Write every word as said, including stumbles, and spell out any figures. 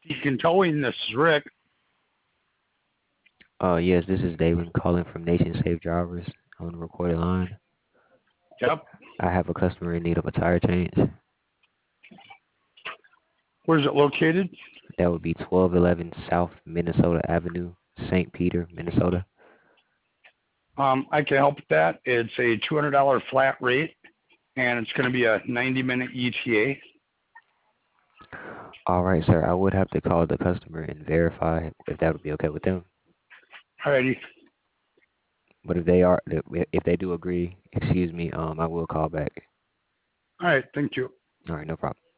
Beacon Towing, this is Rick. Uh, yes, this is David calling from Nation Safe Drivers on the recorded line. Yep. I have a customer in need of a tire change. Where's it located? That would be twelve eleven South Minnesota Avenue, Saint Peter, Minnesota. Um, I can help with that. It's a two hundred dollars flat rate, and it's going to be a ninety minute E T A. All right, sir. I would have to call the customer and verify if that would be okay with them. Alrighty. But if they are, if they do agree, excuse me, um, I will call back. All right. Thank you. All right, no problem.